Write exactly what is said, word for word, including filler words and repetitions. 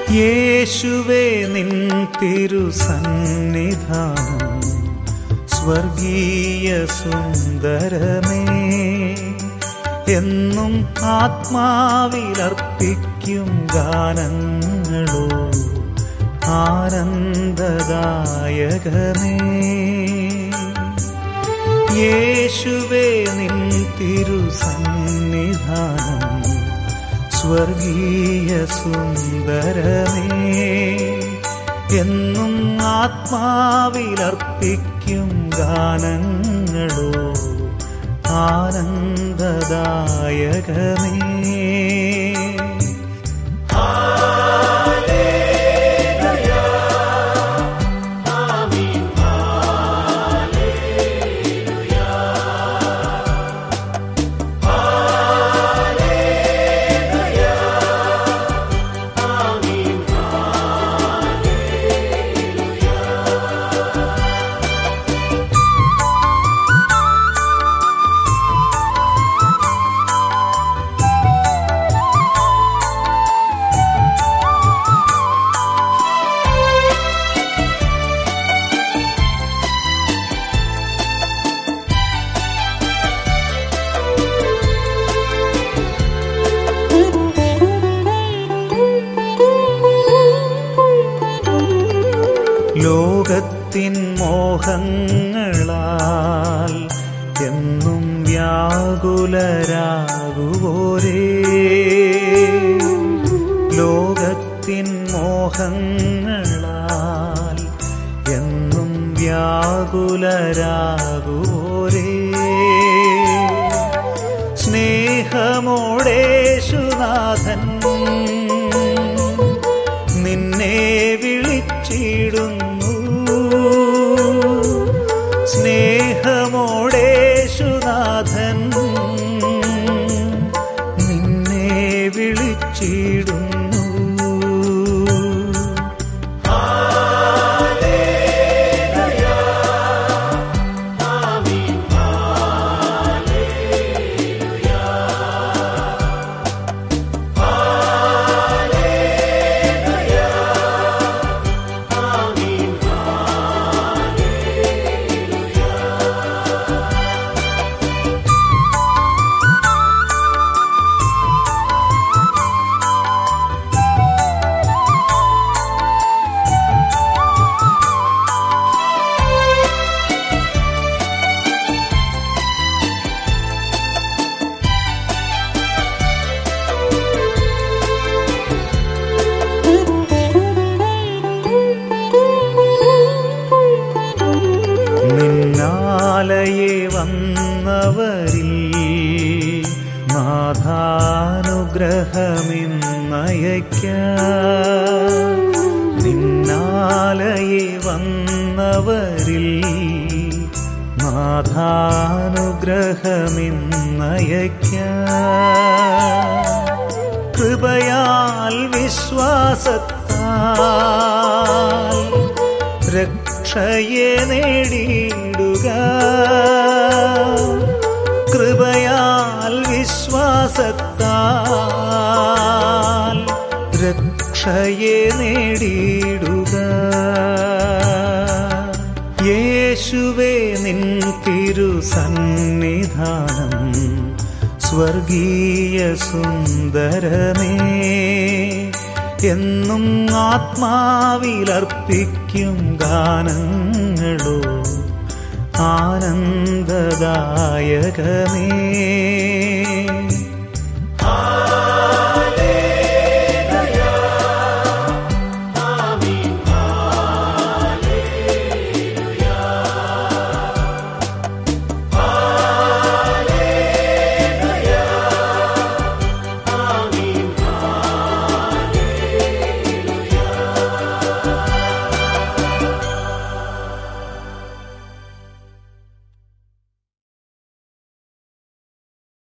യേശുവേ നിൻ തിരുസന്നിധാനം സ്വർഗീയ സുന്ദരമേ, എന്നും ആത്മാവിലർപ്പിക്കും ഗാനങ്ങളോ ആനന്ദദായകമേ. യേശുവേ നിൻ തിരുസന്നിധാനം സ്വർഗീയ സുന്ദരമേ, എന്നും ആത്മാവിലർപ്പിക്കും ഗാനങ്ങളോ ആനന്ദദായകമേ. ലോകത്തിൻ മോഹങ്ങളാൽ എന്നും വ്യാകുലരാകുവോരേ, ലോകത്തിൻ മോഹങ്ങളാൽ എന്നും വ്യാകുലരാകുവോരേ, സ്നേഹമോടേശുനാഥൻ നിന്നെ വിളിച്ചിടുന്നു, സ്നേഹമോടേശുനാഥൻ നിന്നെ വിളിച്ചിടുന്നു. നിന്നാലയെ വന്നവരിൽ നാഥാനുഗ്രഹമിന്നയയ്ക്കാം, നിന്നാലയെ വന്നവരിൽ നാഥാനുഗ്രഹമിന്നയയ്ക്കാം. കൃപയാൽ വിശ്വാസത്താൽ രക്ഷയെ നേടിയിടുക, കൃപയാൽ വിശ്വാസത്താൽ രക്ഷയെ നേടിയിടുക. യേശുവേ നിൻ തിരുസന്നിധാനം സ്വർഗീയ സുന്ദരമേ, എന്നും ആത്മാവിലർപ്പിക്കും ഗാനങ്ങളോ ആനന്ദദായകമേ.